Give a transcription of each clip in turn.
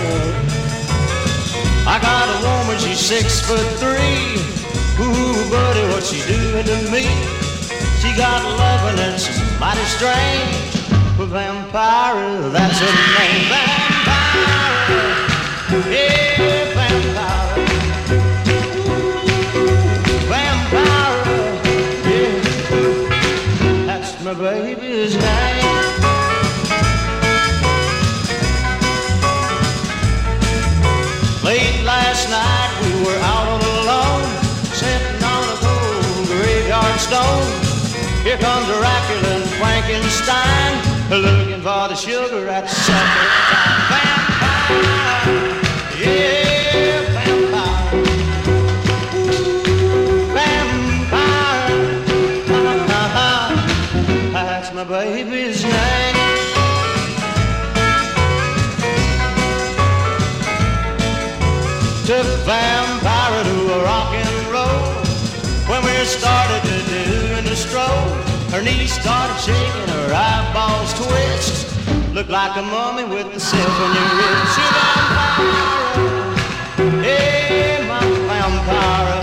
I got a woman, she's 6'3". Ooh, buddy, what she doing to me? She got loving and she's mighty strange. Vampire, that's her name. Vampire, yeah, vampire. Vampire, yeah, that's my baby's name. Late last night we were out on alone, sitting on a cold graveyard stone. Here comes Dracula and Frankenstein, looking for the sugar at supper time. Vampire, yeah, vampire. Vampire, that's my baby's name. Took Vampire to a rock and roll. When we started to do the stroll, her knees started shaking, her eyeballs twist. Looked like a mummy with the silk on your wrist. You're vampire, yeah, my vampire.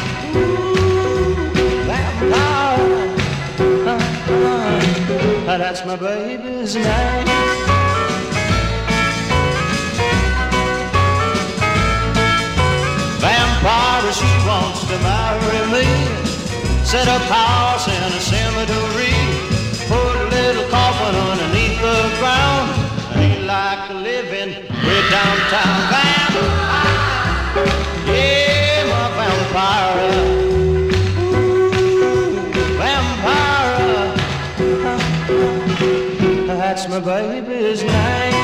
Vampire, that's my baby's name. Vampire, she wants to marry me. Set up house in a cemetery. Put a little coffin underneath the ground. Ain't like living way downtown. Vampire, yeah, my vampire. Vampire, that's my baby's name.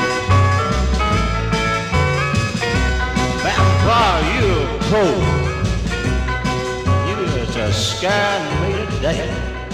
Vampire, you cold. You just scared me to death.